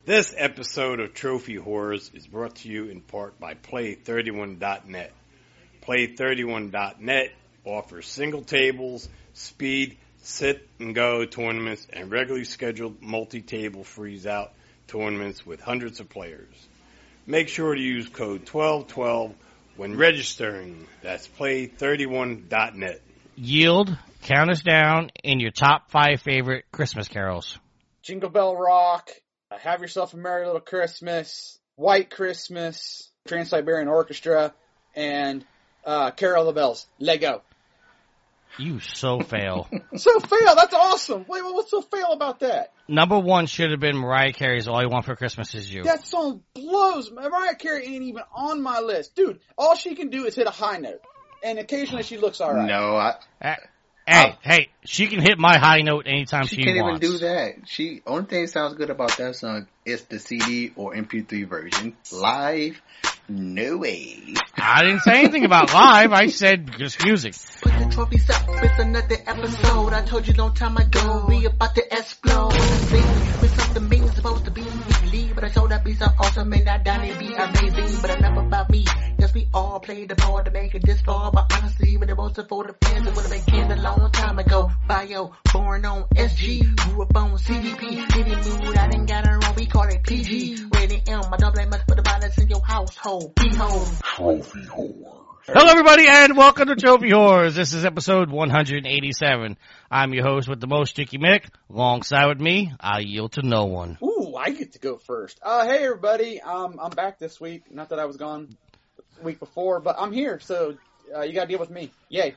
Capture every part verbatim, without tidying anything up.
This episode of Trophy Horrors is brought to you in part by Play thirty-one dot net. Play thirty-one dot net offers single tables, speed, sit and go tournaments, and regularly scheduled multi-table freeze-out tournaments with hundreds of players. Make sure to use code twelve twelve when registering. That's Play thirty-one dot net. Yield, count us down in your top five favorite Christmas carols. Jingle Bell Rock, Have Yourself a Merry Little Christmas, White Christmas, Trans-Siberian Orchestra, and uh, Carol of the Bells. Lego. You so fail. So fail? That's awesome. Wait, what's so fail about that? Number one should have been Mariah Carey's All I Want for Christmas Is You. That song blows. Mariah Carey ain't even on my list. Dude, all she can do is hit a high note. And occasionally she looks all right. No, I... Uh, hey, hey, she can hit my high note anytime she, she can't wants. even do that. She only thing that sounds good about that song is the C D or M P three version. Live, no way. I didn't say anything about live. I said just music. Put the trophies up, it's another episode. I told you long time ago, we about to explode. Sing with something mean, supposed to be leave, but I told that be so awesome and that done it be amazing. But enough about me, yes we all played the part to make it this far. But honestly, when it was for the fans, it would have been kids a long time ago. Bio, born on S G, grew up on C D P, living mood, I didn't got it wrong, we call it P G. Rated M, my double A must put the balance in your household. Be home. Trophy Whore. Hello, everybody, and welcome to Trophy Horrors. This is episode one eighty-seven. I'm your host with the most, Chicky Mick. Alongside with me, I yield to no one. Ooh, I get to go first. Uh, hey, everybody. Um, I'm back this week. Not that I was gone the week before, but I'm here, so uh, you got to deal with me. Yay.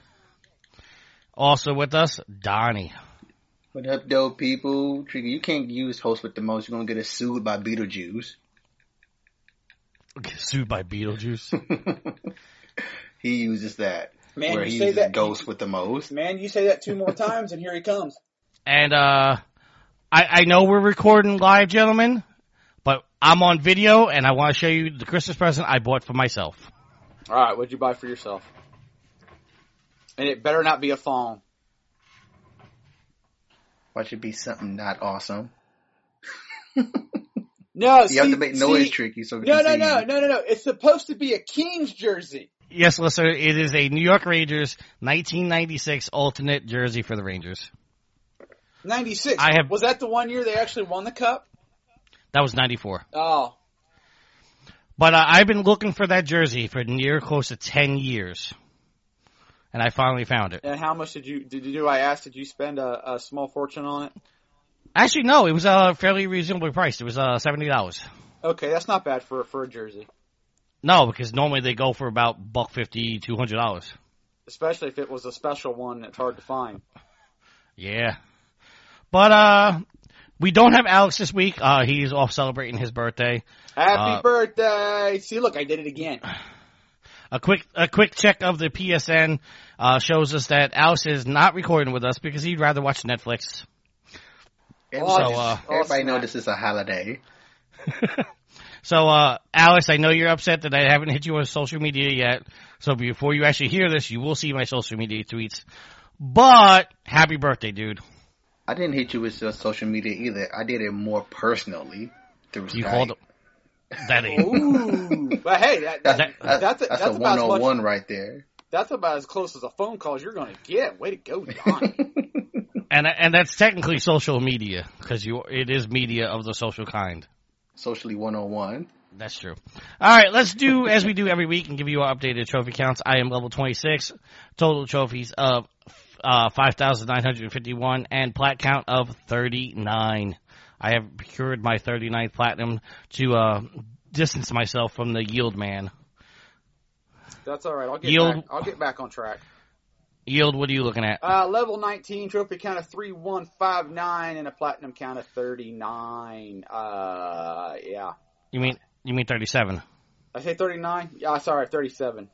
Also with us, Donnie. What up, dope people? Trigger, you can't use host with the most. You're going to get us sued by Beetlejuice. Get sued by Beetlejuice? He uses that. Man, where you he say uses that ghost with the most. Man, you say that two more times, and here he comes. And, uh, I, I know we're recording live, gentlemen, but I'm on video, and I want to show you the Christmas present I bought for myself. All right, what'd you buy for yourself? And it better not be a phone. Why should be something not awesome? No, you see, have to make noise see, tricky so we no, can no, see no, you. no, no, no. It's supposed to be a Kings jersey. Yes, listener, it is a New York Rangers nineteen ninety-six alternate jersey for the Rangers. ninety-six. I have, was that the one year they actually won the cup? That was ninety-four. Oh. But uh, I've been looking for that jersey for near close to ten years. And I finally found it. And how much did you, did you do I ask, did you spend a, a small fortune on it? Actually, no, it was a uh, fairly reasonably priced. It was uh, seventy dollars. Okay, that's not bad for, for a jersey. No, because normally they go for about buck fifty, two hundred dollars. Especially if it was a special one that's hard to find. Yeah. But, uh, we don't have Alex this week. Uh, he's off celebrating his birthday. Happy uh, birthday! See, look, I did it again. A quick, a quick check of the P S N, uh, shows us that Alex is not recording with us because he'd rather watch Netflix. Everybody, so, uh, everybody know this is a holiday. So, uh, Alex, I know you're upset that I haven't hit you on social media yet. So before you actually hear this, you will see my social media tweets. But, happy birthday, dude. I didn't hit you with uh, social media either. I did it more personally through You Skype. called that ain't. Ooh. But hey, that, that, That- that's, that's, That's that's a about as much, one-on-one right there. that's about as close as a phone call as you're going to get. Way to go, Donnie. And and that's technically social media because you it is media of the social kind. Socially one-on-one. That's true. All right, let's do as we do every week and give you our updated trophy counts. I am level twenty-six, total trophies of uh, five thousand nine hundred fifty-one, and plat count of thirty-nine. I have procured my thirty-ninth platinum to uh, distance myself from the Yield Man. That's all right. I'll get Yield. back. I'll get back on track. Yield, what are you looking at? Uh, level nineteen, trophy count of three one five nine, and a platinum count of thirty-nine. Uh, yeah. You mean you mean thirty-seven? I say thirty-nine? Yeah, sorry, thirty-seven.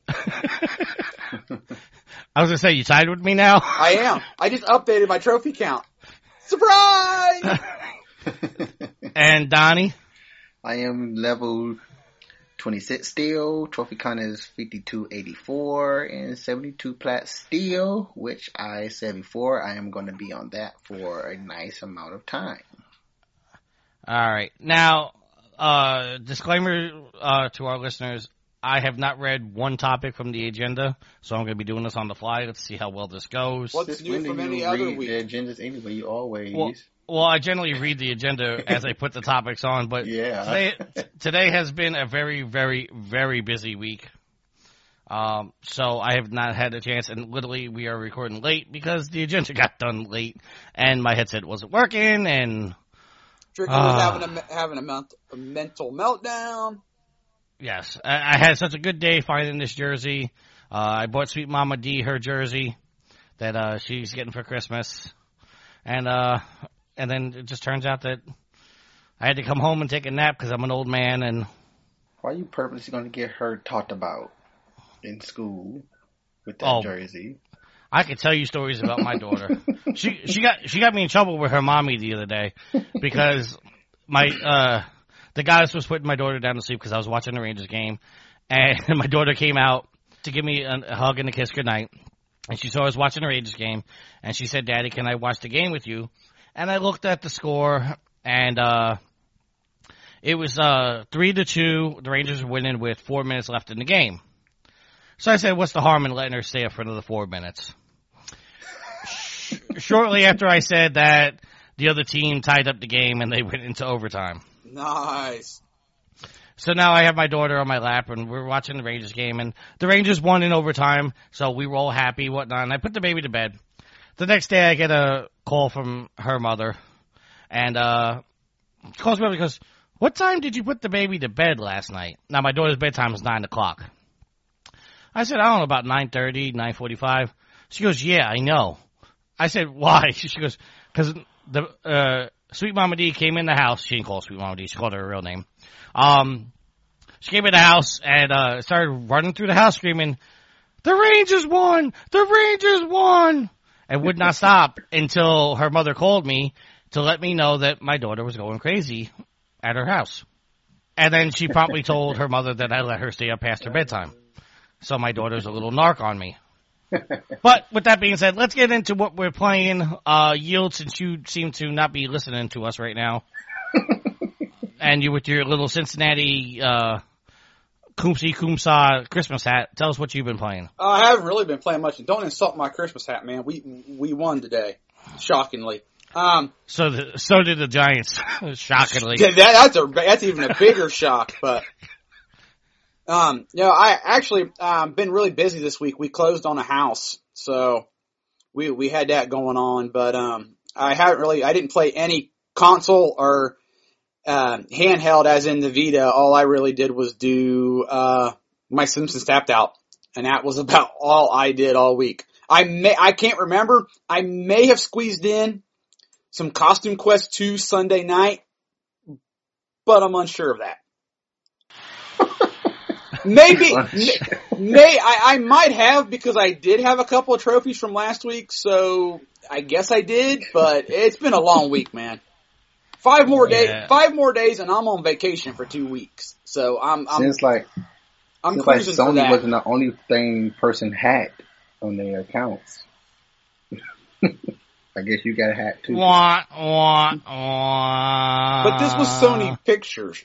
I was gonna say you tied with me now. I am. I just updated my trophy count. Surprise! And Donnie? I am level twenty-six steel. Trophy count is fifty-two eighty-four and seventy-two plat steel, which I said before I am going to be on that for a nice amount of time. All right. Now, uh, disclaimer uh, to our listeners. I have not read one topic from the agenda, so I'm going to be doing this on the fly. Let's see how well this goes. What's Since new when do from you any read other the week? agendas anyway? You always. Well, well, I generally read the agenda as I put the topics on, but Yeah. today, today has been a very, very, very busy week. Um, so I have not had a chance, and literally we are recording late because the agenda got done late, and my headset wasn't working, and Tricky Ah. was having a having a, ment- a mental meltdown. yes, I, I had such a good day finding this jersey. Uh, I bought Sweet Mama D her jersey that uh, she's getting for Christmas, and uh, and then it just turns out that I had to come home and take a nap because I'm an old man, and Why are you purposely going to get her talked about in school with that Oh. jersey? I could tell you stories about my daughter. she she got she got me in trouble with her mommy the other day because my uh the guy was putting my daughter down to sleep because I was watching the Rangers game, and my daughter came out to give me a, a hug and a kiss goodnight, and she saw I was watching the Rangers game, and she said, "Daddy, can I watch the game with you?" And I looked at the score, and uh it was uh three to two. The Rangers were winning with four minutes left in the game. So I said, what's the harm in letting her stay up for another four minutes? Shortly after I said that, the other team tied up the game and they went into overtime. Nice. So now I have my daughter on my lap and we're watching the Rangers game, and the Rangers won in overtime, so we were all happy, whatnot, and I put the baby to bed. The next day I get a call from her mother, and uh, she calls me up and goes, what time did you put the baby to bed last night? Now my daughter's bedtime is nine o'clock. I said, I don't know, about nine thirty, nine forty-five. She goes, yeah, I know. I said, why? She goes, because the uh, Sweet Mama D came in the house. She didn't call her Sweet Mama D. She called her her real name. Um, she came in the house and uh, started running through the house screaming, the Rangers won! The Rangers won! And would not stop until her mother called me to let me know that my daughter was going crazy at her house. And then she promptly told her mother that I let her stay up past her bedtime. So my daughter's a little narc on me. But with that being said, let's get into what we're playing. Uh, Yield, since you seem to not be listening to us right now. And you with your little Cincinnati uh, Koomsy Koomsa Christmas hat, tell us what you've been playing. Uh, I haven't really been playing much. And don't insult my Christmas hat, man. We we won today, shockingly. Um, So the, so did the Giants, shockingly. that, that's a that's even a bigger shock. But um, you know, I actually um been really busy this week. We closed on a house, so we we had that going on. But um, I haven't really. I didn't play any console or uh, handheld, as in the Vita. All I really did was do uh my Simpsons Tapped Out, and that was about all I did all week. I may I can't remember. I may have squeezed in some Costume Quest two Sunday night, but I'm unsure of that. Maybe, may, may I, I might have, because I did have a couple of trophies from last week, so I guess I did, but it's been a long week, man. Five more Yeah. days, five more days, and I'm on vacation for two weeks. So I'm, I'm, Seems like I'm seems like cruising for Sony that. wasn't the only thing person hacked on their accounts. I guess you got hacked too. Wah, wah, wah. But this was Sony Pictures.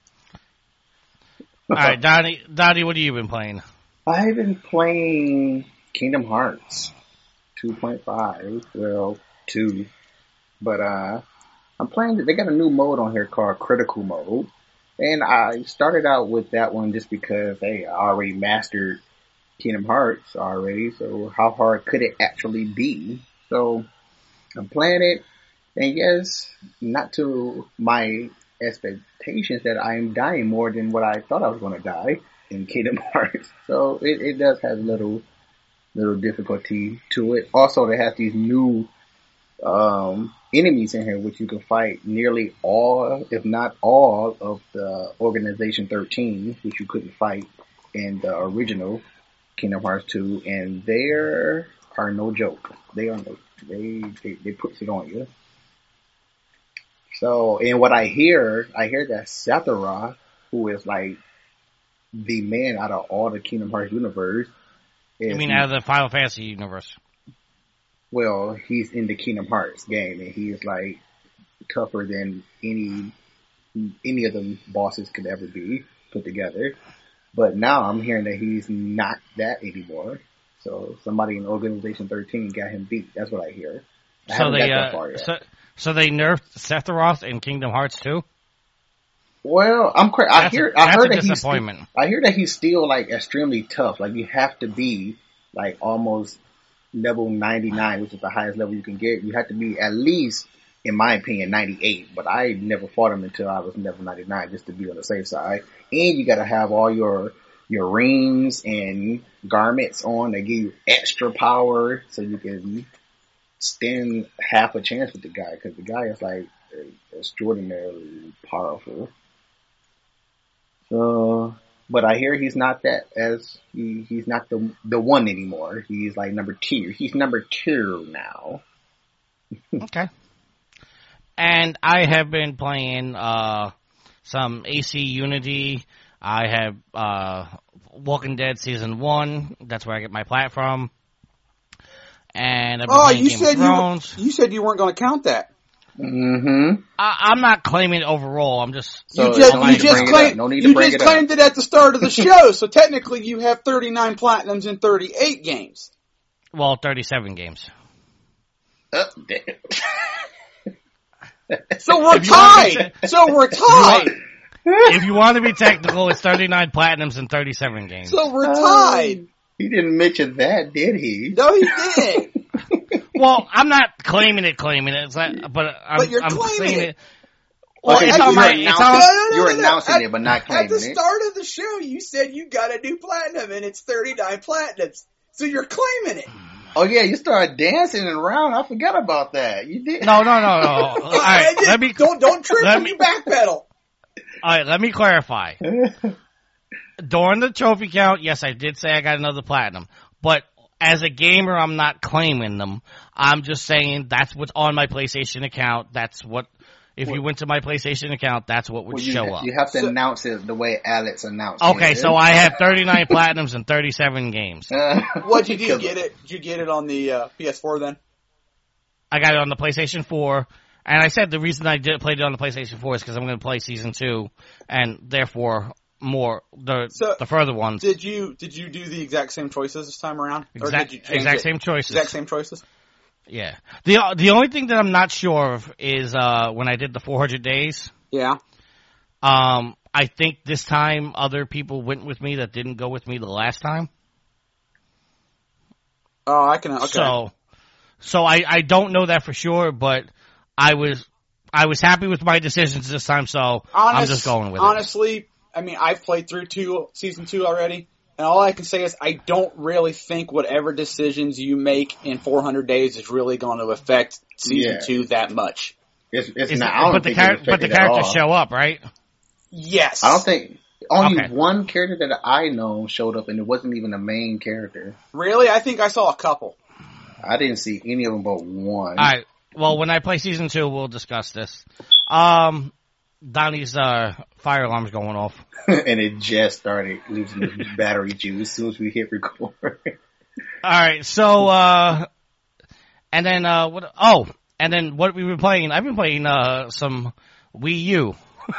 All right, Donnie, Donnie, what have you been playing? I've been playing Kingdom Hearts two point five. Well, two. But, uh, I'm playing, they got a new mode on here called Critical Mode. And I started out with that one just because, hey, I already mastered Kingdom Hearts already. So how hard could it actually be? So I'm playing it. And yes, not to my expectations that I am dying more than what I thought I was going to die in Kingdom Hearts. So it, it does have little, little difficulty to it. Also, they have these new, um, enemies in here, which you can fight nearly all, if not all, of the Organization thirteen, which you couldn't fight in the original Kingdom Hearts two, and they are no joke. They are no, they, they, they puts it on you. So, and what I hear, I hear that Sephiroth, who is like the man out of all the Kingdom Hearts universe. You mean out of the Final Fantasy universe? Well, he's in the Kingdom Hearts game, and he is like tougher than any any of the bosses could ever be put together. But now I'm hearing that he's not that anymore. So somebody in Organization thirteen got him beat. That's what I hear. I So haven't they got that uh, far yet. so so they nerfed Sephiroth in Kingdom Hearts too. Well, I'm cra- I That's a- hear I that's heard a that he's disappointment. sti- I hear that he's still like extremely tough. Like you have to be like almost level ninety-nine, which is the highest level you can get. You have to be at least, in my opinion, ninety-eight. But I never fought him until I was level ninety-nine, just to be on the safe side. And you got to have all your your rings and garments on that give you extra power, so you can stand half a chance with the guy. Because the guy is like extraordinarily powerful. So, but I hear he's not that as he he's not the the one anymore. He's like number two. He's number two now. Okay. And I have been playing uh some A C Unity. I have uh Walking Dead Season one. That's where I get my plat from. And I've been Oh, playing you Game said of you, Thrones. you said you weren't going to count that. Mm-hmm. I, I'm not claiming it overall. I'm just So you just, no you need to just bring it up. claimed, No need to you bring just it up. claimed it at the start of the show, so technically you have thirty-nine platinums in thirty-eight games. well, thirty-seven games. Oh, damn. So we're If you want me tied. So we're want- tied. If you want to be technical, it's thirty-nine platinums and thirty-seven games. So we're tied. He didn't mention that, did he? No, he did. Well, I'm not claiming it, claiming it. It's like, but I'm, But you're I'm claiming saying it. it. Well, Okay, it's so on you're my. announcing- It's No, on. no, no, You're no, no. announcing At- it, but not At claiming the it. start of the show, you said you got a new platinum, and it's thirty-nine platinums. So you're claiming it. Oh yeah, you started dancing around. I forgot about that. You did. No, no, no, no. All right, I just- let me. don't don't trip let when me- you backpedal. All right, let me clarify. During the trophy count, yes, I did say I got another platinum, but as a gamer, I'm not claiming them. I'm just saying that's what's on my PlayStation account. That's what. If you went to my PlayStation account, that's what would Well, you, show up. you have to So- announce it the way Alex announced Okay, it. so I have thirty-nine platinums and thirty-seven games. What'd you do? Get it? Did you get it on the uh, P S four then? I got it on the PlayStation four, and I said the reason I did played it on the PlayStation four is because I'm going to play Season two, and therefore more the So, the further ones. Did you did you do the exact same choices this time around? Or Exact, did you change exact it? same choices. Exact same choices. Yeah. The the only thing that I'm not sure of is uh when I did the four hundred days. Yeah. Um, I think this time other people went with me that didn't go with me the last time. Oh, I can. Okay. So, so I I don't know that for sure, but I was I was happy with my decisions this time, so I'm Honest- just going with it. honestly, I mean, I've played through two season two already, and all I can say is I don't really think whatever decisions you make in four hundred days is really going to affect season Yeah. two that much. It's, it's Is not. it- I don't but the think char- it but the affected at characters all. show up, right? Yes. I don't think only Okay. one character that I know showed up, and it wasn't even a main character. Really, I think I saw a couple. I didn't see any of them but one. All right. Well, when I play season two, we'll discuss this. Um, Donnie's uh, fire alarm's going off. And it just started losing its battery juice as soon as we hit record. All right. So, uh, and then uh, what? Oh, and then what we've been playing? I've been playing uh some Wii U.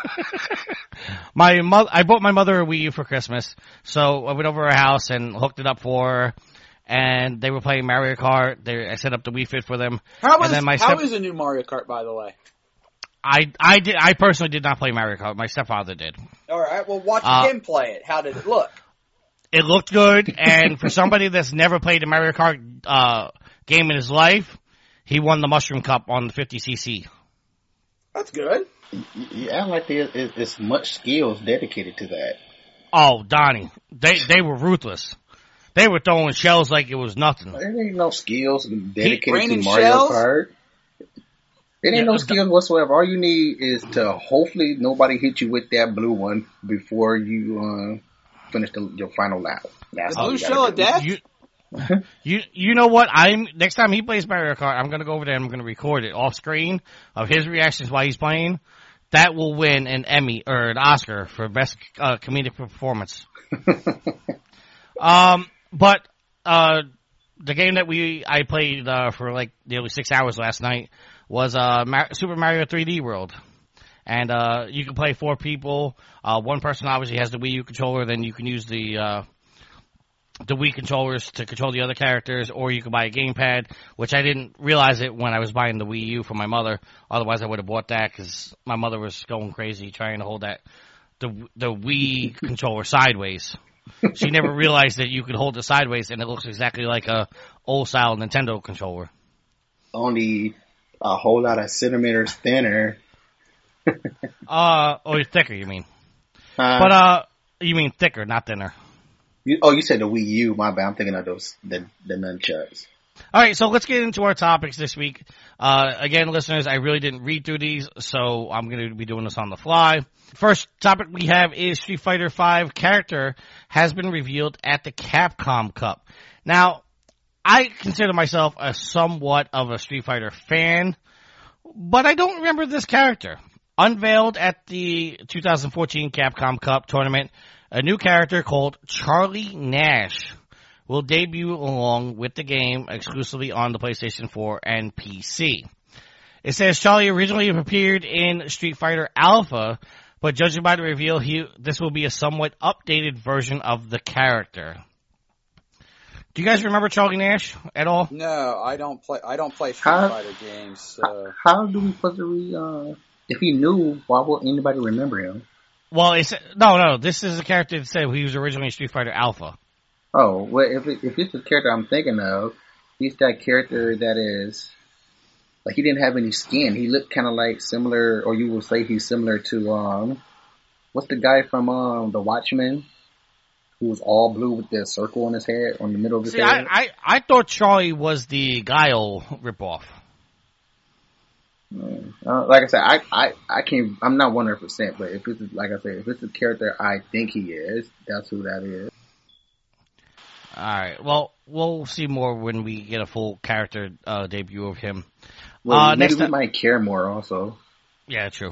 my mother, I bought my mother a Wii U for Christmas, so I went over her house and hooked it up for her. And they were playing Mario Kart. They, I set up the Wii Fit for them. How and is then my how step, is a new Mario Kart, by the way? I I did I personally did not play Mario Kart. My stepfather did. All right, well, watch Uh, him play it. How did it look? It looked good, and for somebody that's never played a Mario Kart uh, game in his life, he won the Mushroom Cup on the fifty c c. That's good. You act like there is is much skills dedicated to that. Oh, Donnie, they they were ruthless. They were throwing shells like it was nothing. There ain't no skills dedicated to raining Mario shells? Kart. There ain't Yeah, no uh, skills whatsoever. All you need is to hopefully nobody hit you with that blue one before you uh, finish the, your final lap. That's The all blue you gotta shell of do. death? You, you, you know what? I'm next time he plays Mario Kart, I'm gonna go over there and I'm gonna record it off screen of his reactions while he's playing. That will win an Emmy or an Oscar for best uh, comedic performance. um, but uh, the game that we I played uh, for like nearly six hours last night was uh Mar- Super Mario three D World, And uh, you can play four people. Uh, one person obviously has the Wii U controller. Then you can use the uh, the Wii controllers to control the other characters, or you can buy a gamepad, which I didn't realize it when I was buying the Wii U for my mother. Otherwise, I would have bought that because my mother was going crazy trying to hold that the the Wii controller sideways. She never realized that you could hold it sideways, and it looks exactly like a old style Nintendo controller. Only a whole lot of centimeters thinner. uh, or thicker, you mean? Uh, but uh, you mean thicker, not thinner. You, oh, you said the Wii U. My bad. I'm thinking of those the the nunchucks. All right, so let's get into our topics this week. Uh, again, listeners, I really didn't read through these, so I'm going to be doing this on the fly. First topic we have is Street Fighter five character has been revealed at the Capcom Cup. Now, I consider myself a somewhat of a Street Fighter fan, but I don't remember this character. Unveiled at the two thousand fourteen Capcom Cup tournament, a new character called Charlie Nash will debut along with the game exclusively on the PlayStation four and P C. It says Charlie originally appeared in Street Fighter Alpha, but judging by the reveal, he, this will be a somewhat updated version of the character. Do you guys remember Charlie Nash at all? No, I don't play. I don't play Street How- Fighter games. So. How, how do we supposed to re, uh, if he knew, why would anybody remember him? Well, it's no, no. This is a character that said he was originally in Street Fighter Alpha. Oh, well, if it, if it's the character I'm thinking of, he's that character that is, like, he didn't have any skin. He looked kind of like similar, or you will say he's similar to, um, what's the guy from, um, The Watchmen, who was all blue with the circle on his head, on the middle of his See, head? I, I, I thought Charlie was the Guile ripoff. Mm. Uh, like I said, I, I, I can't, I'm not one hundred percent, but if it's, like I said, if it's the character I think he is, that's who that is. Alright, well, we'll see more when we get a full character uh, debut of him. Well, Uh, maybe next we up- might care more also. Yeah, true.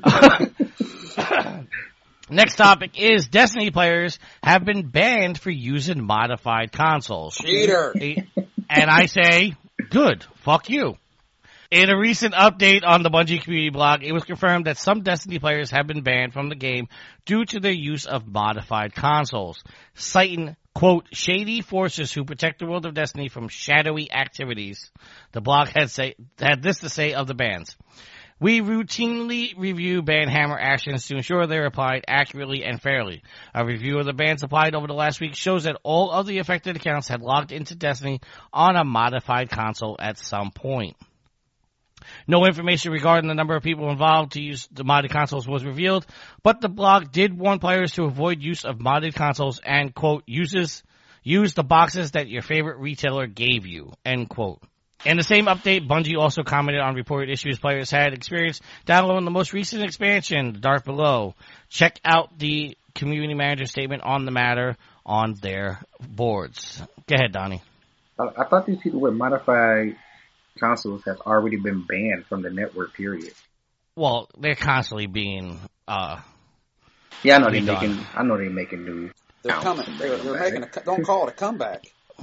Next topic is Destiny players have been banned for using modified consoles. Cheater. And I say, good, fuck you. In a recent update on the Bungie community blog, it was confirmed that some Destiny players have been banned from the game due to their use of modified consoles, citing, quote, shady forces who protect the world of Destiny from shadowy activities. The blog had say had this to say of the bans. We routinely review ban hammer actions to ensure they're applied accurately and fairly. A review of the bans applied over the last week shows that all of the affected accounts had logged into Destiny on a modified console at some point. No information regarding the number of people involved to use the modded consoles was revealed, but the blog did warn players to avoid use of modded consoles and, quote, uses, use the boxes that your favorite retailer gave you, end quote. In the same update, Bungie also commented on reported issues players had experienced downloading the most recent expansion, The Dark Below. Check out the community manager statement on the matter on their boards. Go ahead, Donnie. I, I thought these people with modified consoles have already been banned from the network, period. Well, they're constantly being, uh, Yeah, I know they're redone. making, I know they're making new. They're accounts coming. and They're, bringing they're them making a. back. co- Don't call it a comeback.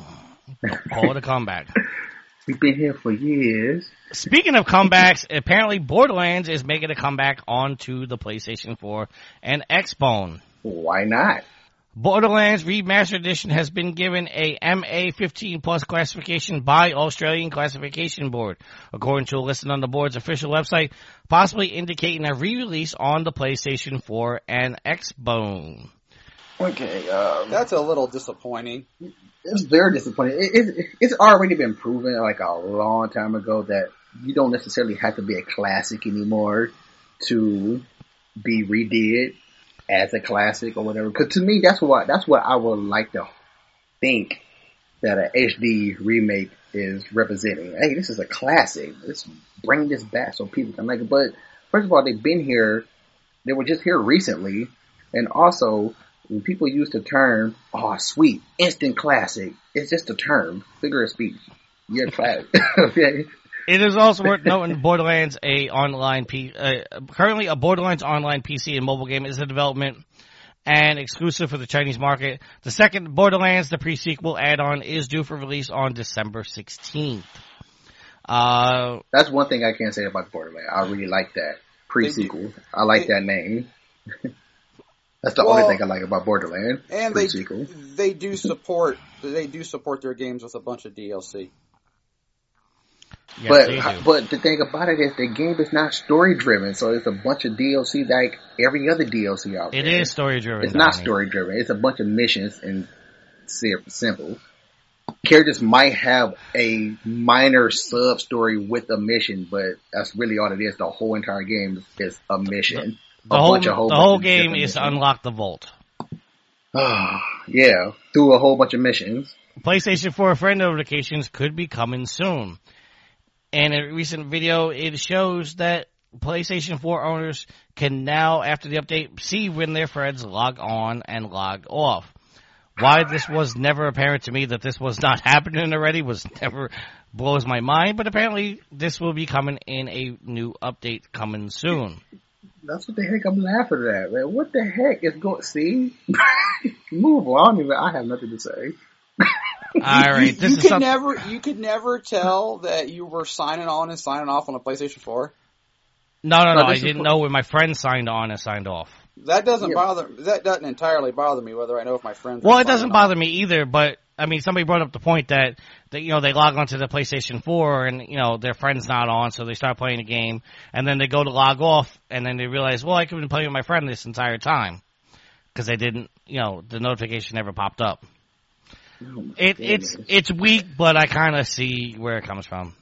Call it a comeback. We've been here for years. Speaking of comebacks, apparently Borderlands is making a comeback onto the PlayStation four and Xbone. Why not? Borderlands Remastered Edition has been given a M A fifteen plus classification by Australian Classification Board, according to a listing on the board's official website, possibly indicating a re-release on the PlayStation four and Xbone. Okay, um, That's a little disappointing. it's very disappointing. It, it, it's already been proven like a long time ago that you don't necessarily have to be a classic anymore to be redid as a classic or whatever. Because to me, that's what that's what I would like to think that an H D remake is representing. Hey, this is a classic. Let's bring this back so people can like it. But first of all, they've been here. They were just here recently, and also when people use the term, "Oh, sweet, instant classic," it's just a term, figure of speech. You're classic. Okay. It is also worth noting Borderlands, a online P, uh, currently a Borderlands online P C and mobile game is in development and exclusive for the Chinese market. The second Borderlands, the pre-sequel add-on, is due for release on December sixteenth. Uh, That's one thing I can say about Borderlands. I really like that pre-sequel. I like they, that name. That's the well, only thing I like about Borderlands. And they pre-sequel. they do support they do support their games with a bunch of D L C. Yes, but but the thing about it is the game is not story driven, so it's a bunch of D L C like every other D L C out it there. It is story driven. It's not story driven. It's a bunch of missions and simple. Characters might have a minor sub story with a mission, but that's really all it is. The whole entire game is a mission. The, the a whole bunch of whole the whole bunch game is missions. to unlock the vault. Yeah, through a whole bunch of missions. PlayStation four friend notifications could be coming soon. In a recent video, it shows that PlayStation four owners can now, after the update, see when their friends log on and log off. Why this was never apparent to me that this was not happening already was never blows my mind, but apparently this will be coming in a new update coming soon. That's what the heck I'm laughing at, man. What the heck is going? See, move on. I don't even. I have nothing to say. All right, you, this you is could something... never you could never tell that you were signing on and signing off on a PlayStation four. No, no, no. no I didn't is... know when my friend signed on and signed off. That doesn't yeah. bother. That doesn't entirely bother me whether I know if my friends. Well, it doesn't on. bother me either. But I mean, somebody brought up the point that that you know they log onto the PlayStation four and you know their friend's not on, so they start playing a game, and then they go to log off, and then they realize, well, I could have been playing with my friend this entire time because they didn't, you know, the notification never popped up. Oh it it's it's weak, but I kind of see where it comes from.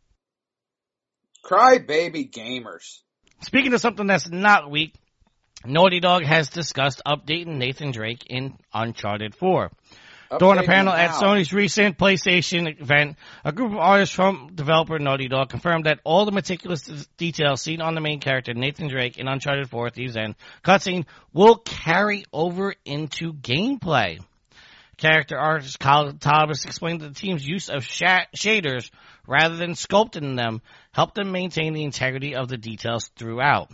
Crybaby gamers. Speaking of something that's not weak, Naughty Dog has discussed updating Nathan Drake in Uncharted four. During a panel at Sony's recent PlayStation event, a group of artists from developer Naughty Dog confirmed that all the meticulous details seen on the main character, Nathan Drake, in Uncharted four Thieves' End cutscene will carry over into gameplay. Character artist Kyle Thomas explained that the team's use of sh- shaders rather than sculpting them helped them maintain the integrity of the details throughout.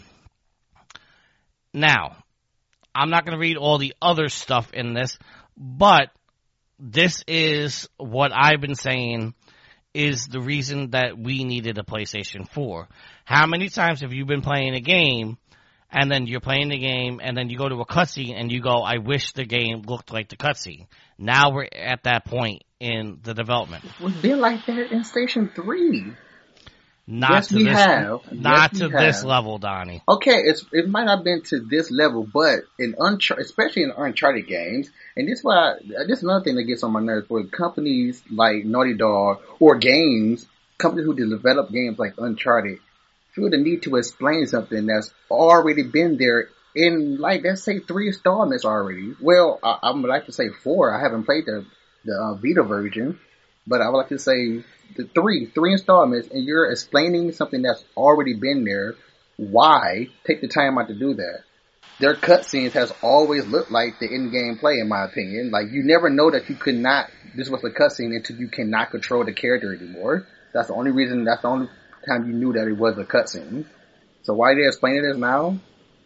Now, I'm not going to read all the other stuff in this, but this is what I've been saying is the reason that we needed a PlayStation four. How many times have you been playing a game and then you're playing the game and then you go to a cutscene and you go, I wish the game looked like the cutscene. Now we're at that point in the development. We've been like that in Station three. Not yes, to we this, have. Not yes, to we this have. level, Donnie. Okay, it's it might not have been to this level, but in Uncharted, especially in Uncharted games, and this is why this is another thing that gets on my nerves. For companies like Naughty Dog or games, companies who develop games like Uncharted, feel the need to explain something that's already been there in, like, let's say three installments already. Well, I, I would like to say four. I haven't played the the uh, Vita version, but I would like to say. The three, three installments, and you're explaining something that's already been there. Why take the time out to do that? Their cutscenes has always looked like the in-game play, in my opinion. Like, you never know that you could not, this was a cutscene until you cannot control the character anymore. That's the only reason, that's the only time you knew that it was a cutscene. So why are they explaining this now?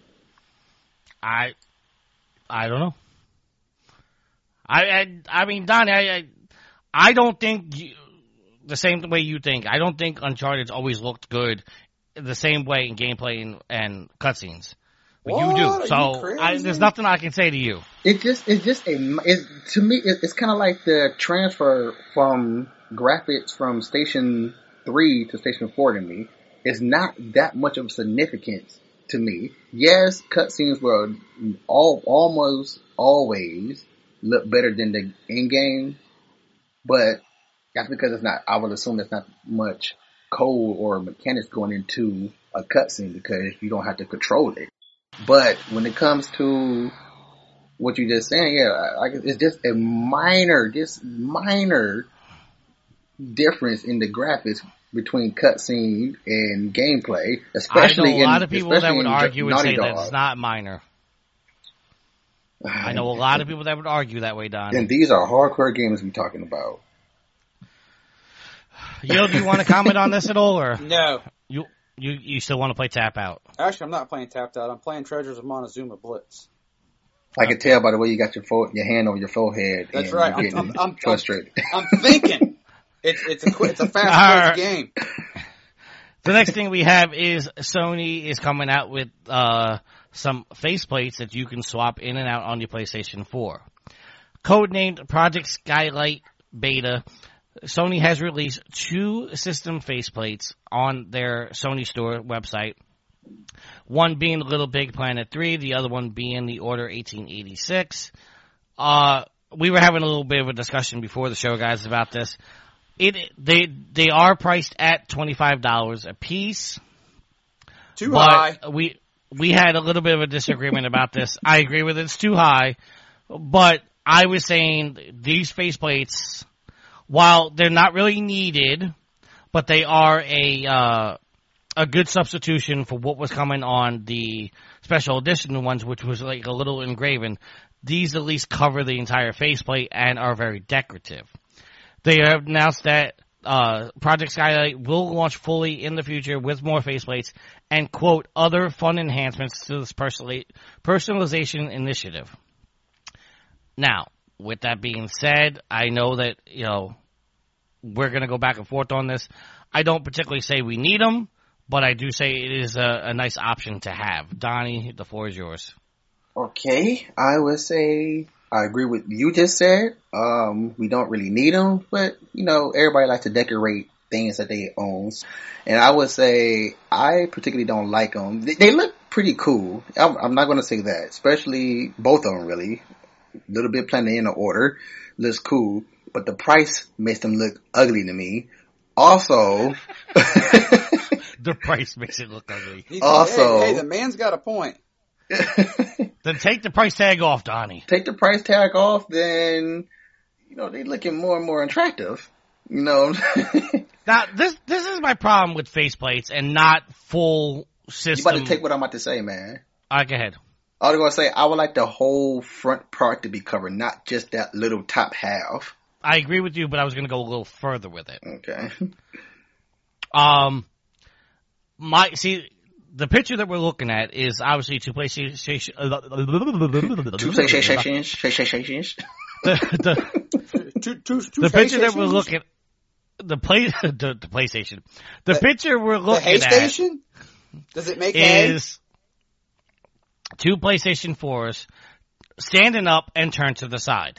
I, I don't know. I, I, I mean, Donnie, I, I, I don't think you, the same way you think. I don't think Uncharted's always looked good the same way in gameplay and, and cutscenes. But what? you do. Are So you I, there's nothing I can say to you. It just, it's just a, it, to me, it, it's kind of like the transfer from graphics from Station three to Station four to me. It's not that much of significance to me. Yes, cutscenes will all, almost always look better than the in-game, but that's because it's not, I would assume there's not much code or mechanics going into a cutscene because you don't have to control it. But when it comes to what you just saying, yeah, like it's just a minor, just minor difference in the graphics between cutscene and gameplay, especially I know a lot in, of people that would argue and say Dog. that it's not minor. I know a lot of people that would argue that way, Don. And these are hardcore games we're talking about. Yo, do you want to comment on this at all, or No. you you you still want to play Tap Out? Actually, I'm not playing Tapped Out. I'm playing Treasures of Montezuma Blitz. I can tell by the way you got your fo- your hand over your forehead. That's and right. You're I'm, getting I'm, I'm, frustrated. I'm, I'm thinking. It's it's a qu- it's a fast paced game. The next thing we have is Sony is coming out with uh, some faceplates that you can swap in and out on your PlayStation four. Codenamed Project Skylight Beta, Sony has released two system faceplates on their Sony Store website. One being the Little Big Planet three, the other one being the Order eighteen eighty-six. Uh, we were having a little bit of a discussion before the show, guys, about this. It they they are priced at twenty-five dollars a piece. Too but high. We we had a little bit of a disagreement about this. I agree with it. It's too high. But I was saying these faceplates, while they're not really needed, but they are a uh, a good substitution for what was coming on the special edition ones, which was like a little engraven. These at least cover the entire faceplate and are very decorative. They have announced that uh, Project Skylight will launch fully in the future with more faceplates and, quote, other fun enhancements to this personali- personalization initiative. Now, with that being said, I know that, you know, we're going to go back and forth on this. I don't particularly say we need them, but I do say it is a, a nice option to have. Donnie, the floor is yours. Okay, I would say I agree with you just said. Um, we don't really need them, but you know, everybody likes to decorate things that they own. And I would say I particularly don't like them. They, they look pretty cool. I'm, I'm not going to say that, especially both of them really. Little Big Planet in the Order looks cool, but the price makes them look ugly to me. Also, the price makes it look ugly. He, also, hey, hey, the man's got a point. Then take the price tag off, Donnie. Take the price tag off, then, you know, they looking more and more attractive. You know? Now, this this is my problem with faceplates and not full system. You about to take what I'm about to say, man. All right, go ahead. I was going to say, I would like the whole front part to be covered, not just that little top half. I agree with you, but I was going to go a little further with it. Okay. Um, my, see, the picture that we're looking at is obviously two PlayStation. Two PlayStations. The, the, Two, two, two the picture that we're PlayStations? looking, the play, the, the PlayStation. The, The- picture we're The looking hay at station? Does it make hay? is two PlayStation fours standing up and turned to the side.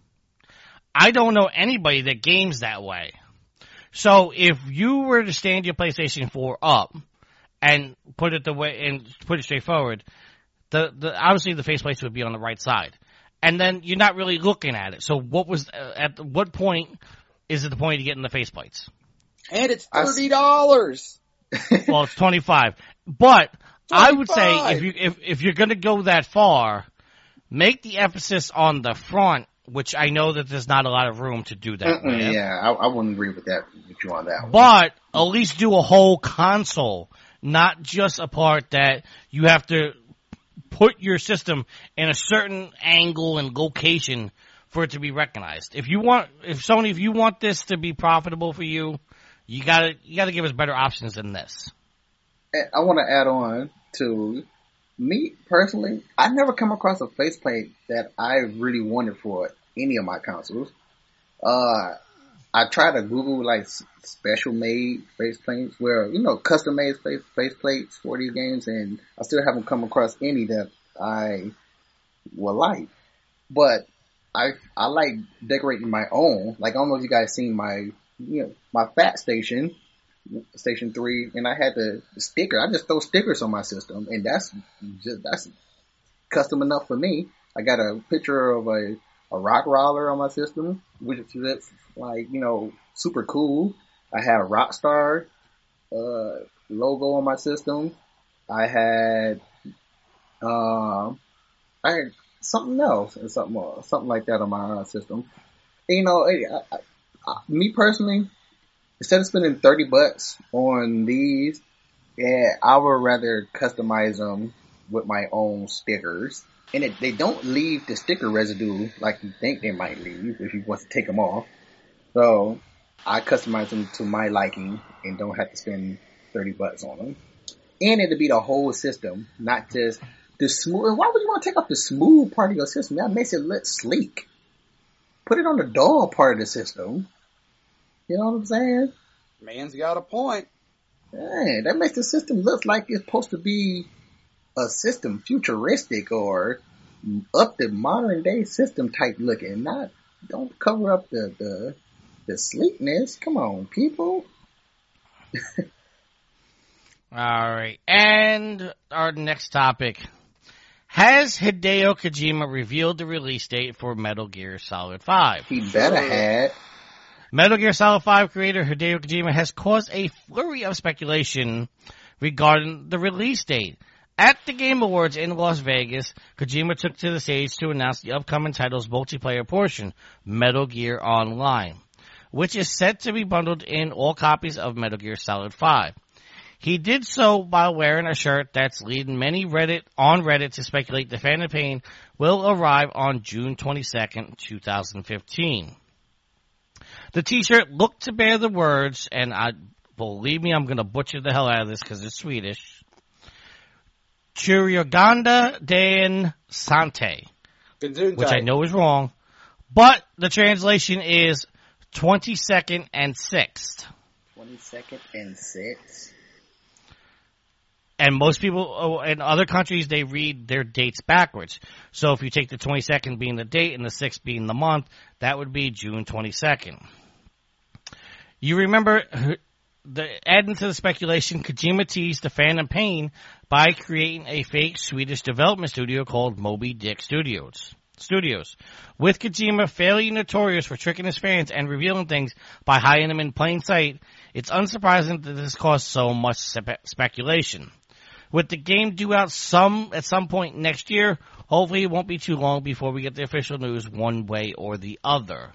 I don't know anybody that games that way. So if you were to stand your PlayStation four up and put it the way and put it straight forward, the, the obviously the faceplates would be on the right side, and then you're not really looking at it. So what was uh, at what point is it the point of getting the faceplates? And it's thirty dollars. Well, it's twenty-five, but I would say twenty-five. if you if if you're going to go that far, make the emphasis on the front, which I know that there's not a lot of room to do that with. Yeah, I, I wouldn't agree with that, with you on that one. But at least do a whole console, not just a part that you have to put your system in a certain angle and location for it to be recognized. If you want, if Sony, if you want this to be profitable for you, you gotta you gotta give us better options than this. I want to add on to me personally. I never come across a faceplate that I really wanted for any of my consoles. Uh, I tried to Google like special made faceplates, where you know custom made face faceplates for these games, and I still haven't come across any that I would like. But I I like decorating my own. Like I don't know if you guys seen my you know my Fat Station. Station three, and I had the sticker. I just throw stickers on my system, and that's just that's custom enough for me. I got a picture of a a rock roller on my system, which is like you know super cool. I had a Rockstar uh, logo on my system. I had um I had something else and something more, something like that on my system. And, you know, I, I, I, me personally. Instead of spending thirty bucks on these, yeah, I would rather customize them with my own stickers. And it, they don't leave the sticker residue like you think they might leave if you want to take them off. So I customize them to my liking and don't have to spend thirty bucks on them. And it'll be the whole system, not just the smooth. Why would you want to take off the smooth part of your system? That makes it look sleek. Put it on the dull part of the system. You know what I'm saying? Man's got a point. Man, that makes the system look like it's supposed to be a system futuristic or up to modern day system type looking. Not don't cover up the the, the sleekness. Come on, people. All right, and our next topic. Has Hideo Kojima revealed the release date for Metal Gear Solid five? He better had. Metal Gear Solid five creator Hideo Kojima has caused a flurry of speculation regarding the release date. At the Game Awards in Las Vegas, Kojima took to the stage to announce the upcoming title's multiplayer portion, Metal Gear Online, which is set to be bundled in all copies of Metal Gear Solid five. He did so by wearing a shirt that's leading many Reddit on Reddit to speculate the Phantom Pain will arrive on June twenty-second, twenty fifteen. The t-shirt looked to bear the words, and I believe me, I'm going to butcher the hell out of this because it's Swedish. Churuganda den Sante, which I know is wrong, but the translation is twenty-second and sixth. twenty-second and sixth. And most people in other countries, they read their dates backwards. So if you take the twenty-second being the date and the sixth being the month, that would be June twenty-second. You remember, the, adding to the speculation, Kojima teased the Phantom Pain by creating a fake Swedish development studio called Moby Dick Studios. Studios. With Kojima fairly notorious for tricking his fans and revealing things by hiding them in plain sight, it's unsurprising that this caused so much spe- speculation. With the game due out some at some point next year, hopefully it won't be too long before we get the official news one way or the other.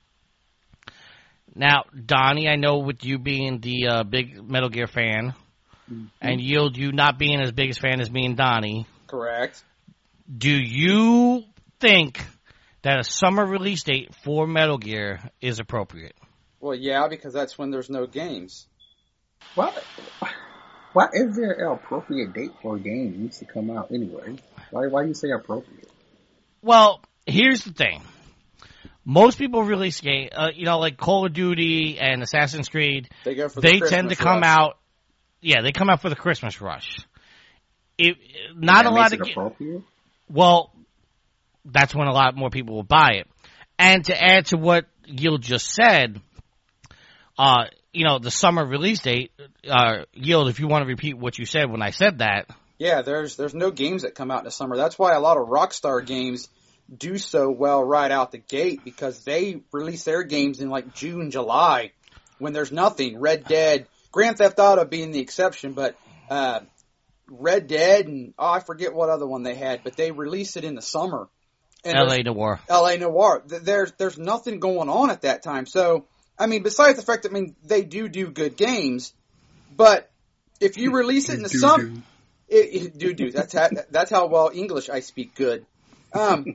Now, Donnie, I know with you being the uh, big Metal Gear fan, mm-hmm. and Yield, you not being as big a fan as me and Donnie. Correct. Do you think that a summer release date for Metal Gear is appropriate? Well, yeah, because that's when there's no games. What? Why is there an appropriate date for games to come out anyway? Why why do you say appropriate? Well, here's the thing. Most people release game, uh, you know, like Call of Duty and Assassin's Creed. They go for they the tend to rush. come out. Yeah, they come out for the Christmas rush. It not that a lot makes of it appropriate? Well, that's when a lot more people will buy it. And to add to what Yield just said, uh, you know, the summer release date, uh, Yield, if you want to repeat what you said when I said that. Yeah, there's there's no games that come out in the summer. That's why a lot of Rockstar games do so well right out the gate, because they release their games in like June, July, when there's nothing. Red Dead, Grand Theft Auto being the exception, but uh, Red Dead and, oh, I forget what other one they had, but they release it in the summer. And L A Noire. L A Noire. There's, there's nothing going on at that time. So, I mean, besides the fact that, I mean, they do do good games, but if you release it in the summer, do do. That's how, that's how well English I speak good. Um,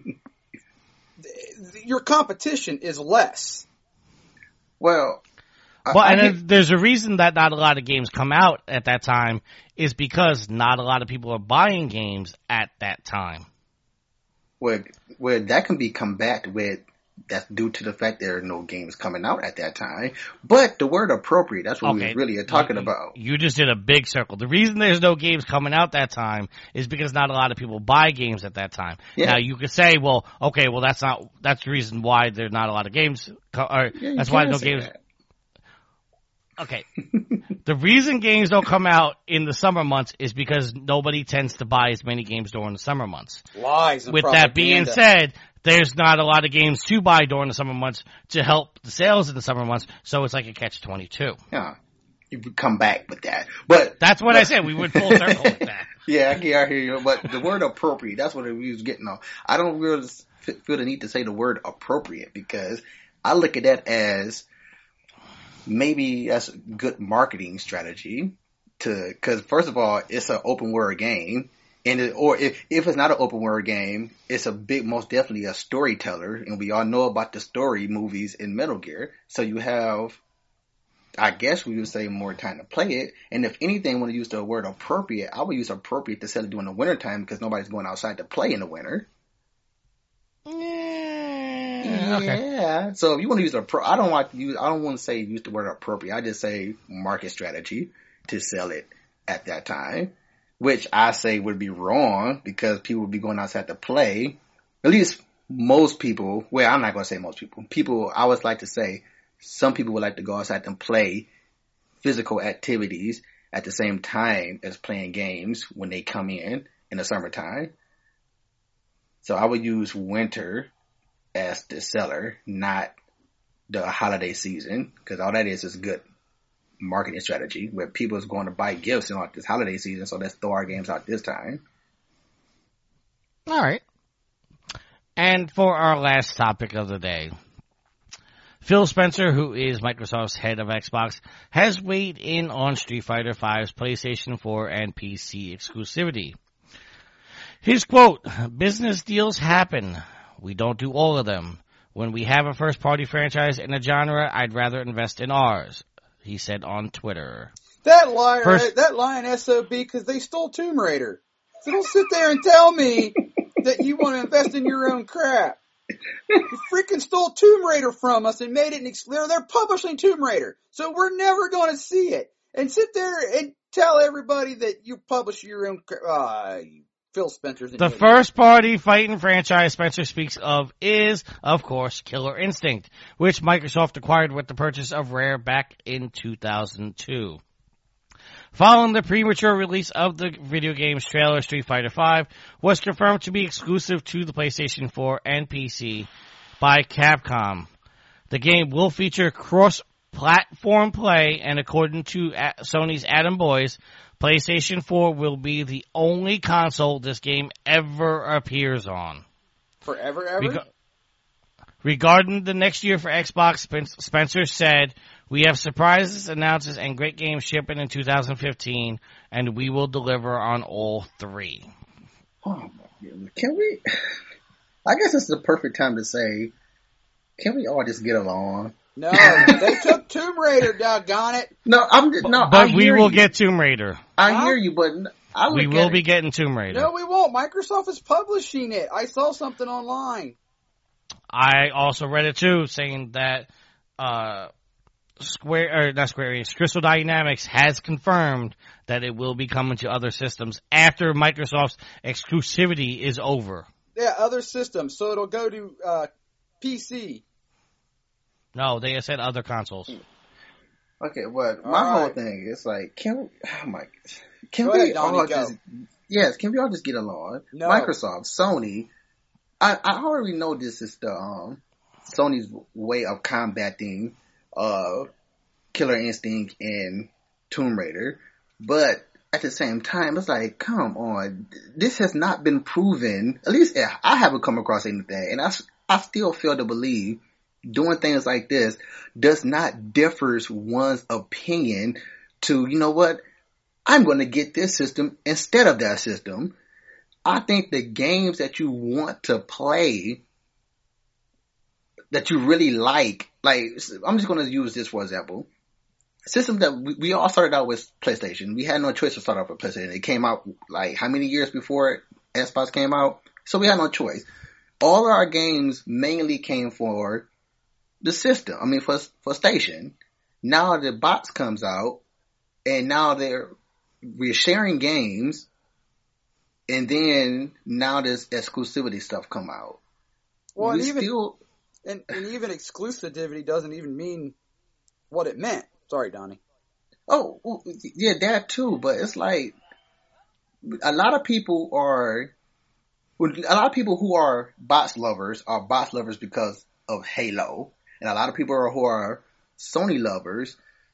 your competition is less. Well, I, well, I and get, there's a reason that not a lot of games come out at that time is because not a lot of people are buying games at that time. Well, well, that can be combated with, that's due to the fact there are no games coming out at that time. But the word appropriate, that's what okay. we really are talking you, about. You just did a big circle. The reason there's no games coming out that time is because not a lot of people buy games at that time. Yeah. Now, you could say, well, okay, well, that's not, that's the reason why there's not a lot of games, or Yeah, that's why no games. That. Okay. The reason games don't come out in the summer months is because nobody tends to buy as many games during the summer months. Lies and With propaganda. that being said, there's not a lot of games to buy during the summer months to help the sales in the summer months, so it's like a catch twenty-two. Yeah, you would come back with that. But that's what but, I said. We would full circle with that. Yeah, I hear you. But the word appropriate, that's what we was getting on. I don't really feel the need to say the word appropriate, because I look at that as maybe that's a good marketing strategy to, cause first of all, it's an open world game. And it, or if, if it's not an open world game, it's a big, most definitely a storyteller. And we all know about the story movies in Metal Gear. So you have, I guess we would say, more time to play it. And if anything, when I use the word appropriate, I would use appropriate to set it during the winter time, because nobody's going outside to play in the winter. Yeah. Okay. Yeah. So if you want to use a pro, I don't like to use, I don't want to say use the word appropriate. I just say market strategy. to sell it at that time, which I say would be wrong because people would be going outside to play. At least most people, well, I'm not going to say most people. People, I always like to say some people would like to go outside and play physical activities at the same time as playing games when they come in in the summertime. So I would use winter as the seller, not the holiday season, because all that is is good marketing strategy where people is going to buy gifts in like this holiday season. So let's throw our games out this time. All right. And for our last topic of the day, Phil Spencer, who is Microsoft's head of Xbox, has weighed in on Street Fighter V's PlayStation four and P C exclusivity. His quote, "Business deals happen. We don't do all of them. When we have a first-party franchise in a genre, I'd rather invest in ours," he said on Twitter. That lie, First, right? That lying S O B because they stole Tomb Raider. So don't sit there and tell me that you want to invest in your own crap. You freaking stole Tomb Raider from us and made it an ex- they're, they're publishing Tomb Raider. So we're never going to see it. And sit there and tell everybody that you publish your own crap. Uh, Phil Spencer's the first party fighting franchise Spencer speaks of is, of course, Killer Instinct, which Microsoft acquired with the purchase of Rare back in two thousand two. Following the premature release of the video game's trailer, Street Fighter V was confirmed to be exclusive to the PlayStation four and P C by Capcom. The game will feature cross-platform play, and according to Sony's Adam Boyes, PlayStation four will be the only console this game ever appears on. Forever, ever? Reg- regarding the next year for Xbox, Spencer said, "We have surprises, announcements, and great games shipping in two thousand fifteen, and we will deliver on all three." Oh my goodness. Can we, I guess it's the perfect time to say, can we all just get along? No, they took Tomb Raider, doggone it. No, I'm no. But I we will you. get Tomb Raider. I huh? hear you, but I look we will at be it. getting Tomb Raider. No, we won't. Microsoft is publishing it. I saw something online. I also read it too, saying that uh, Square or not Square Enix, Crystal Dynamics has confirmed that it will be coming to other systems after Microsoft's exclusivity is over. Yeah, other systems. So it'll go to uh, P C. No, they said other consoles. Okay, but my all whole right. thing is like, can we, oh my, can Go we ahead, Donnie, all go. just, yes, can we all just get along? No. Microsoft, Sony, I, I already know this is the, um, Sony's way of combating, uh, Killer Instinct and Tomb Raider, but at the same time, it's like, come on, this has not been proven, at least I haven't come across anything, and I, I still fail to believe doing things like this does not differ one's opinion to, you know what, I'm going to get this system instead of that system. I think the games that you want to play, that you really like, like, I'm just going to use this for example. System that we, we all started out with PlayStation. We had no choice to start off with PlayStation. It came out like how many years before Xbox came out? So we had no choice. All of our games mainly came for the system. I mean, for for station. Now the box comes out, and now they're we're sharing games, and then now this exclusivity stuff come out. Well, we and even still, and, and even exclusivity doesn't even mean what it meant. Sorry, Donnie. oh well, yeah, that too. But it's like a lot of people are. A lot of people who are box lovers are box lovers because of Halo. And a lot of people are, who are Sony lovers,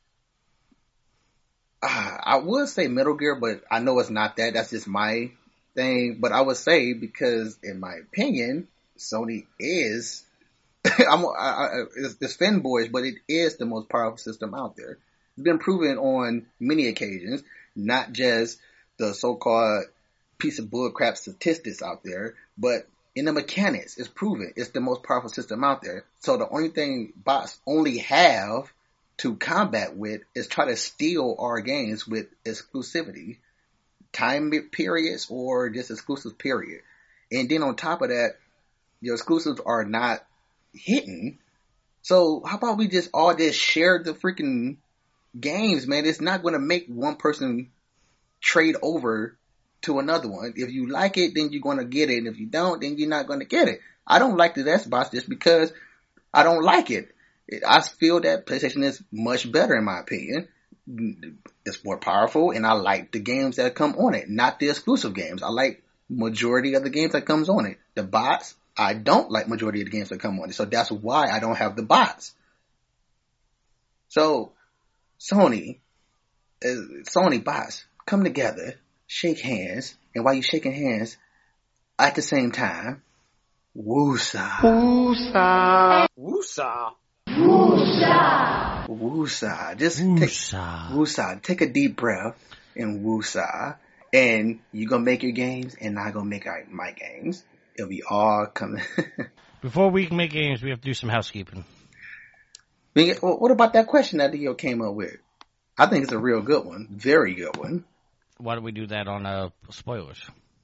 uh, I would say Metal Gear, but I know it's not that. That's just my thing. But I would say because, in my opinion, Sony is, I'm, I, I, it's, it's fanboys, but it is the most powerful system out there. It's been proven on many occasions, not just the so-called piece of bullcrap statistics out there, but in the mechanics, it's proven it's the most powerful system out there. So the only thing bots only have to combat with is try to steal our games with exclusivity, time periods, or just exclusive period. And then on top of that, your exclusives are not hitting. So how about we just all just share the freaking games, man, it's not going to make one person trade over to another one. If you like it, then you're going to get it. And if you don't, then you're not going to get it. I don't like the Xbox just because I don't like it. I feel that PlayStation is much better in my opinion. It's more powerful, and I like the games that come on it, not the exclusive games. I like majority of the games that comes on it. The bots, I don't like majority of the games that come on it. So that's why I don't have the bots. So Sony, uh, Sony bots, come together, shake hands, and while you're shaking hands, at the same time, woosah. Woosah. Woosah. Woosah. Woosah. Just Woosah. take woosah. Take a deep breath and woosah. And you're gonna make your games, and I'm gonna make our, my games. It'll be all coming. Before we can make games, we have to do some housekeeping. What about that question that Leo came up with? I think it's a real good one. Very good one. Why don't we do that on uh, spoilers?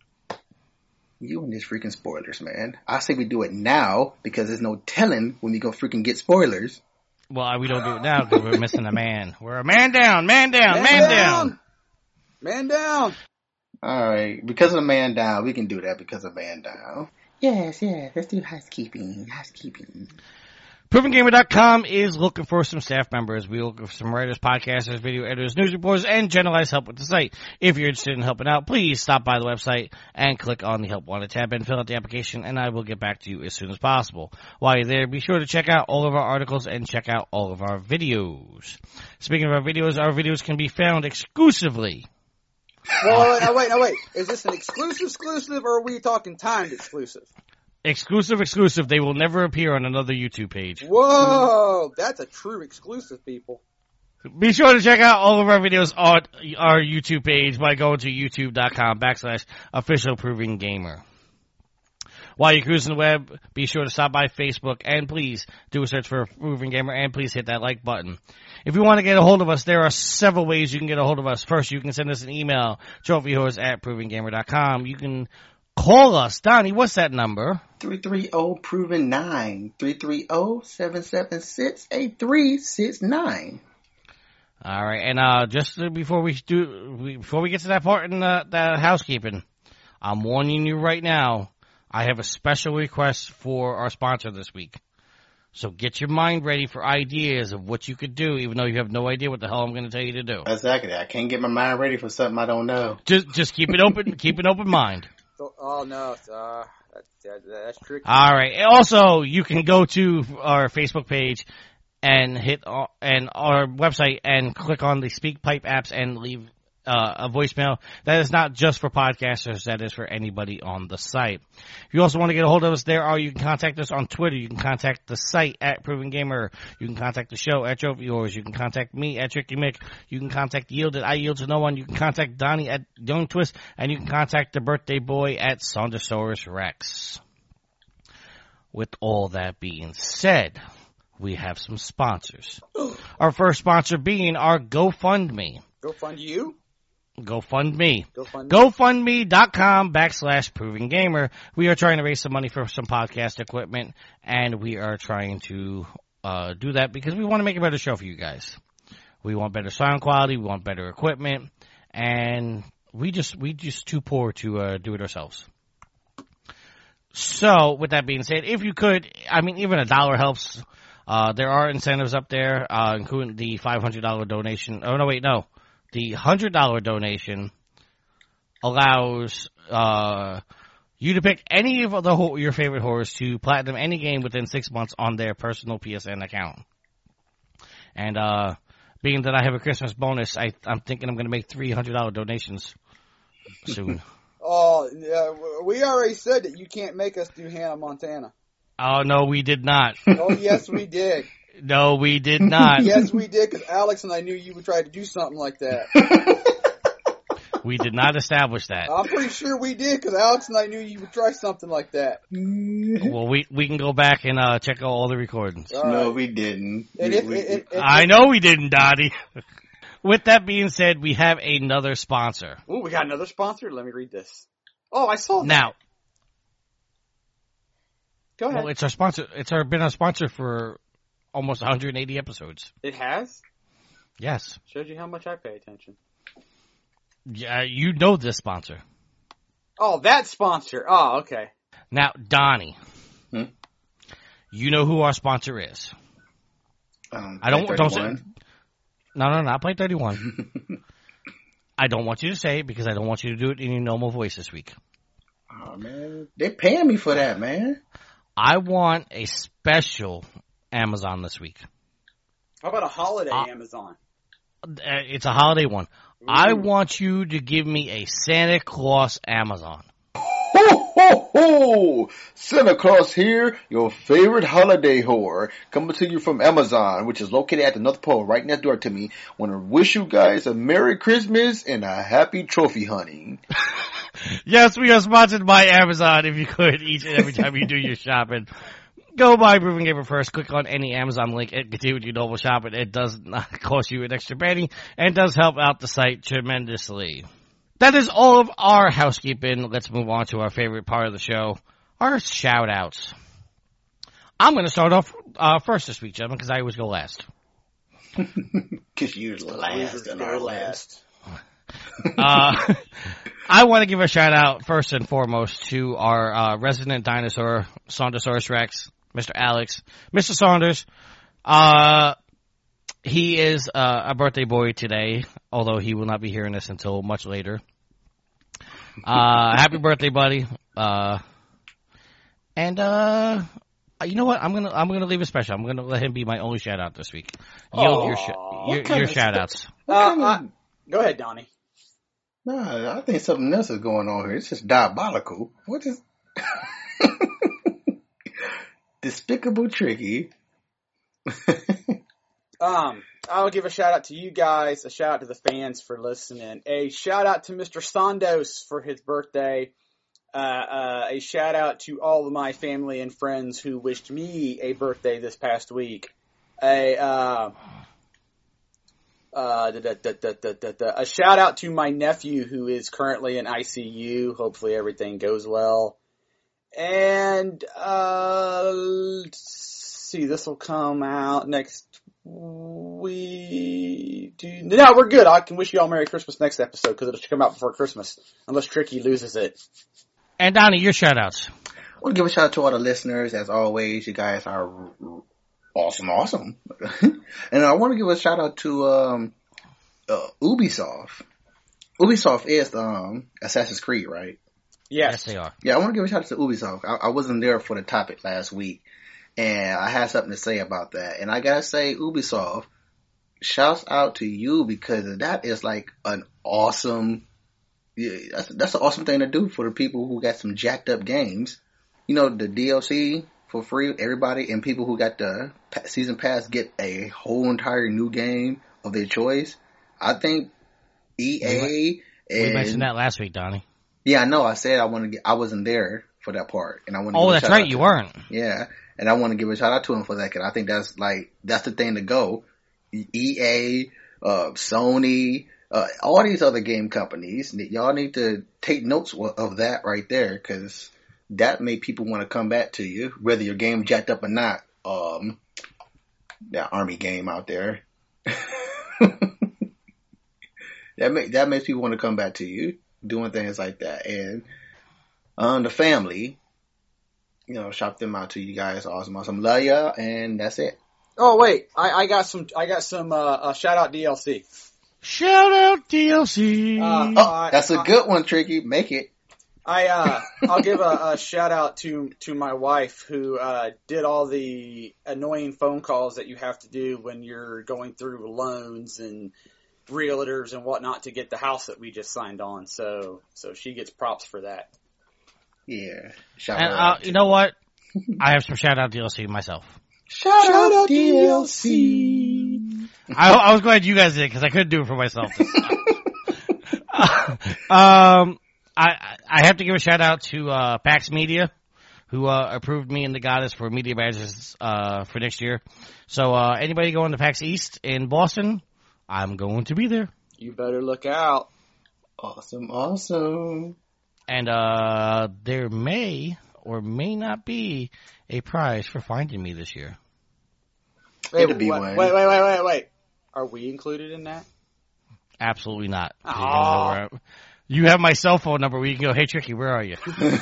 You and this freaking spoilers, man. I say we do it now because there's no telling when we go freaking get spoilers. Well, we don't do it now because we're missing a man. We're a man down, man down, man, man down. down. Man down. All right. Because of man down, we can do that because of man down. Yes, yes. Let's do housekeeping. Housekeeping. Proven Gamer dot com is looking for some staff members. We're looking for some writers, podcasters, video editors, news reporters, and generalized help with the site. If you're interested in helping out, please stop by the website and click on the Help Wanted tab and fill out the application, and I will get back to you as soon as possible. While you're there, be sure to check out all of our articles and check out all of our videos. Speaking of our videos, our videos can be found exclusively. Well, no, wait, no, wait. Is this an exclusive exclusive, or are we talking timed exclusive? Exclusive, exclusive. They will never appear on another YouTube page. Whoa, that's a true exclusive, people. Be sure to check out all of our videos on our YouTube page by going to youtube.com backslash official Proving Gamer. While you're cruising the web, be sure to stop by Facebook and please do a search for Proving Gamer and please hit that like button. If you want to get a hold of us, there are several ways you can get a hold of us. First, you can send us an email, trophy whores at proving gamer dot com. You can call us. Donnie, what's that number? three three zero proven nine. three three zero, seven seven six, eight three six nine. All right, and uh, just before we do, before we get to that part in the, the housekeeping, I'm warning you right now. I have a special request for our sponsor this week. So get your mind ready for ideas of what you could do, even though you have no idea what the hell I'm going to tell you to do. Exactly. I can't get my mind ready for something I don't know. Just, just keep it open. Keep an open mind. So, oh no, uh, that, that, that's tricky. All right. Also, you can go to our Facebook page and hit uh, and our website and click on the SpeakPipe apps and leave uh, a voicemail. That is not just for podcasters. That is for anybody on the site. If you also want to get a hold of us, there are you can contact us on Twitter. You can contact the site at Proven Gamer. You can contact the show at Trophy Whores. You can contact me at Tricky Mick. You can contact Yield at I Yield to No One. You can contact Donnie at Young Twist, and you can contact the birthday boy at Saundersaurus Rex. With all that being said, we have some sponsors. Our first sponsor being our GoFundMe. GoFund you? GoFundMe. GoFundMe. GoFundMe.com backslash Proving Gamer. We are trying to raise some money for some podcast equipment, and we are trying to uh do that because we want to make a better show for you guys. We want better sound quality, we want better equipment, and we just we just too poor to uh do it ourselves. So, with that being said, if you could, I mean, even a dollar helps. Uh, there are incentives up there, uh, including the five hundred dollars donation. Oh, no, wait, no. The one hundred dollars donation allows, uh, you to pick any of the ho- your favorite horrors to platinum any game within six months on their personal P S N account. And, uh, being that I have a Christmas bonus, I, I'm thinking I'm going to make three hundred dollars donations soon. Oh, yeah, we already said that you can't make us do Hannah Montana. Oh, no, we did not. Oh, yes, we did. No, we did not. Yes, we did, because Alex and I knew you would try to do something like that. We did not establish that. I'm pretty sure we did, because Alex and I knew you would try something like that. Well, we we can go back and uh, check out all the recordings. All No, right. we didn't. And We- if, we- if, if, I know we didn't, Dottie. With that being said, we have another sponsor. Ooh, we got another sponsor? Let me read this. Oh, I saw that. Now, Go ahead. well, it's our sponsor. It's our been our sponsor for almost one hundred eighty episodes. It has? Yes. Showed you how much I pay attention. Yeah, you know this sponsor. Oh, that sponsor. Oh, okay. Now, Donnie, Hmm? you know who our sponsor is. Um, I don't don't say. thirty-one. No, no, not Play thirty-one. I don't want you to say it because I don't want you to do it in your normal voice this week. Oh man, they're paying me for that, man. I want a special Amazon this week. How about a holiday Uh, Amazon? Uh, It's a holiday one. I want you to give me a Santa Claus Amazon. Ho, ho, ho! Santa Claus here, your favorite holiday whore, coming to you from Amazon, which is located at the North Pole, right next door to me. Want to wish you guys a Merry Christmas and a happy trophy hunting. Yes, we are sponsored by Amazon. If you could, each and every time you do your shopping, go buy Proven Gamer first. Click on any Amazon link and continue with your normal shopping. It does not cost you an extra penny and does help out the site tremendously. That is all of our housekeeping. Let's move on to our favorite part of the show, our shout-outs. I'm going to start off uh, first this week, gentlemen, because I always go last. Cause you're last and our last. Uh, I want to give a shout-out first and foremost to our uh, resident dinosaur, Saundersaurus Rex, Mister Alex. Mister Saunders, uh, he is uh, a birthday boy today, although he will not be hearing this until much later. Uh, happy birthday, buddy. Uh, and, uh, you know what? I'm gonna, I'm gonna leave it special. I'm gonna let him be my only shout out this week. Yield your, sh- your, your shout outs. Uh, uh, go ahead, Donnie. Nah, I think something else is going on here. It's just diabolical. What is Despicable Tricky? Um, I'll give a shout out to you guys, a shout out to the fans for listening, a shout out to Mister Sandos for his birthday, uh, uh, a shout out to all of my family and friends who wished me a birthday this past week, a, uh, uh, da, da, da, da, da, da, da, a shout out to my nephew who is currently in I C U. Hopefully everything goes well. And, uh, let's see, this will come out next We do no, we're good. I can wish you all Merry Christmas next episode because it'll come out before Christmas, unless Tricky loses it. And Donnie, your shout outs. I want to give a shout out to all the listeners. As always, you guys are awesome, awesome. And I want to give a shout out to um, uh, Ubisoft. Ubisoft is um, Assassin's Creed, right? Yes. Yes, they are. Yeah, I want to give a shout out to Ubisoft. I, I wasn't there for the topic last week, and I had something to say about that. And I gotta say, Ubisoft, shouts out to you because that is like an awesome, yeah, that's, that's an awesome thing to do for the people who got some jacked up games. You know, the D L C for free, everybody, and people who got the season pass get a whole entire new game of their choice. I think E A We, and we mentioned that last week, Donnie. yeah, I know. I said I want to get. I wasn't there for that part, and I want. Oh, that's right, you weren't. Yeah, and I want to give a shout out to him for that because I think that's like that's the thing to go. E A, uh, Sony, uh, all these other game companies, y'all need to take notes of that right there because that made people want to come back to you, whether your game jacked up or not. Um, that army game out there. that make that makes people want to come back to you, doing things like that, and um, the family. You know, shout them out to you guys. Awesome, awesome. Love ya, and that's it. Oh wait, I, I got some. I got some. Uh, uh, shout out D L C. Shout out D L C. Uh, Oh, that's a I, good one, Tricky. Make it. I uh, I'll give a, a shout out to to my wife who uh, did all the annoying phone calls that you have to do when you're going through loans and realtors and whatnot to get the house that we just signed on. So so she gets props for that. Yeah. Shout And, out. uh, you know what? I have some shout out D L C myself. Shout, shout out D L C. I, I was glad you guys did because I couldn't do it for myself. This time. um, I I have to give a shout out to uh, PAX Media, who uh, approved me and the Goddess for media badges uh, for next year. So uh, anybody going to PAX East in Boston, I'm going to be there. You better look out. Awesome, awesome. And uh, there may or may not be a prize for finding me this year. Wait, It'll be wait, one. wait, wait, wait, wait, wait. Are we included in that? Absolutely not. You, Aw. know where I- you have my cell phone number where you can go, hey, Tricky, where are you?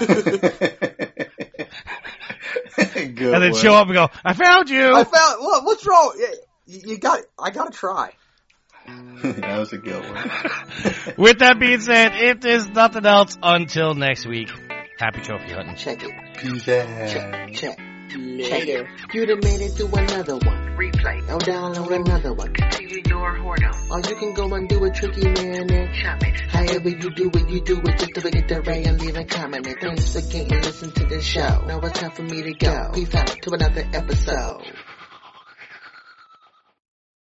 Good And then one. show up and go, I found you. I found. What, what's wrong? You, you got. I gotta try. That was a good one. With that being said, if there's nothing else, until next week, happy trophy hunting. Check it. Peace out. Check, check. Later. You done made it through another one. Replay. Now download another one. Continue your whoredom. Or you can go and do a tricky man and chop it. However you do it, you do it. Just to forget the ray and leave a comment. And thanks again and listen to the show. Now it's time for me to go. Peace out to another episode.